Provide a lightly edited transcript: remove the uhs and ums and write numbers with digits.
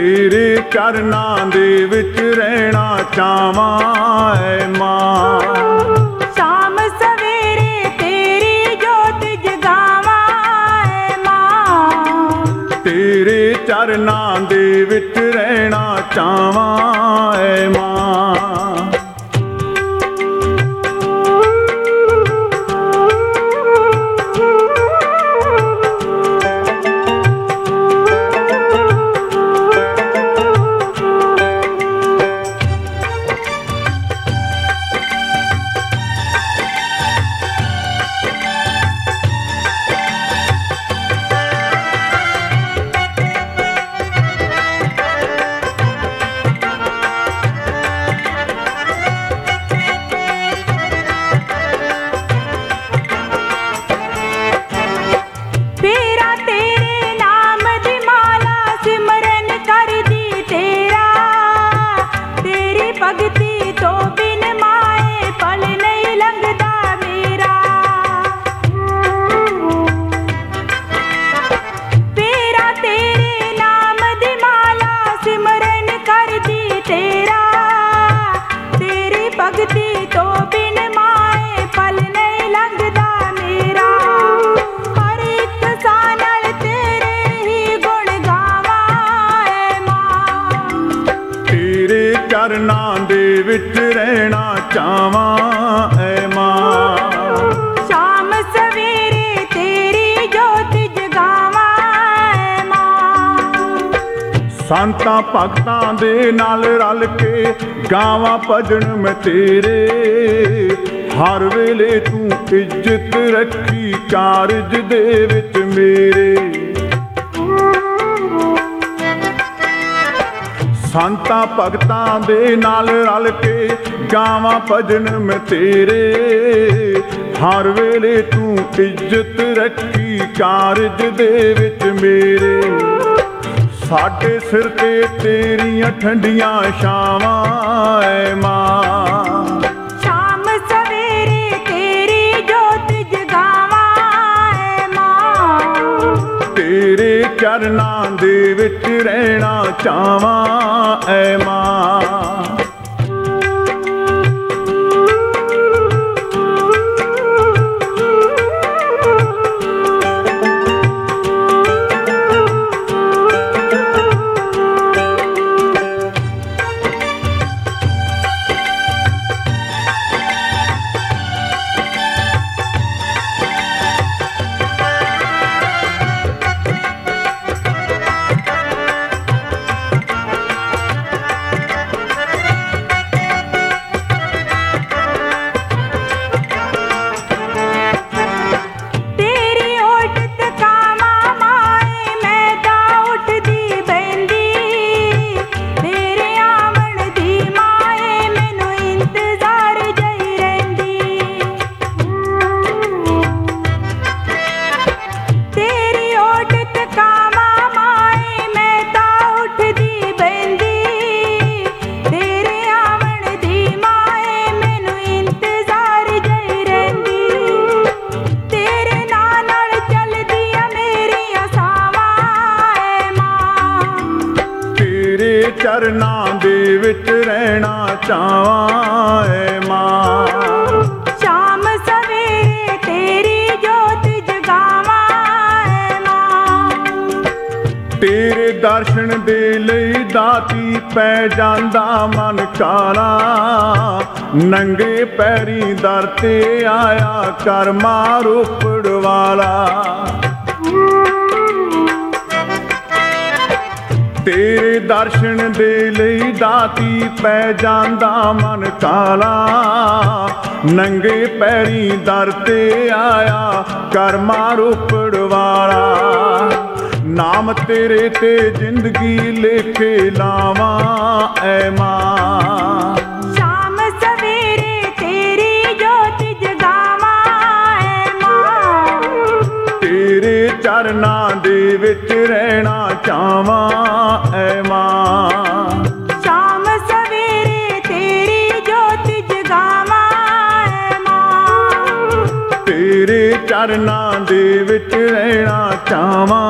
तेरे चरनां दे विच रहना चावां ऐ मां। शाम सवेरे तेरी जोत जगावां ऐ मां। तेरे चरनां दे विच रहना चावां ऐ मां। भगती तो बिन माए पल नहीं लंघदा मेरा। फेरा तेरे नाम दी माला सिमरन कर दी तेरा। तेरी भगती तो बिन माए पल नहीं लंघदा मेरा। हर एक साह नाल तेरे ही गुण गावां ऐ मां। तेरे चरनां दे विच रहना चावां ऐ मां। शाम सवेरे तेरी जोत जगावां ऐ मां। संतां भगतां दे नाल रल के गावां भजन मैं तेरे। हर वेले तू इज्जत रखी कारज दे विच मेरे। संतां भगतां दे नाल रल के गावां भजन मैं तेरे। हर वेले तू इज्जत रखी कारज दे विच मेरे। साडे सिर ते तेरियां ठंडियां छावां ऐ मां। शाम सवेरे तेरी जोत जगावां ऐ मां। तेरे चरनां दे विच रहना चावां ऐ मां। चरनां दे विच रहना चावां ऐ मां। शाम सवेरे तेरी जोत जगावां ऐ मां। तेरे दर्शन दे लई दाती पै जांदा मन काला। नंगे पैरी दर ते आया करमा रोपड़ वाला। तेरे दर्शन दे लई दाती पै जांदा मन काला। नंगे पैरी दर ते आया करमा रोपड़ वाला। नाम तेरे ते जिंदगी लेखे लावां ऐ मां। शाम सवेरे तेरी जोत जगावां ऐ मां। तेरे चरनां दे विच रहना चावां ऐ मां। शाम सवेरे तेरी जोत जगावां ऐ मां। तेरे चरनां दे विच रहना चावां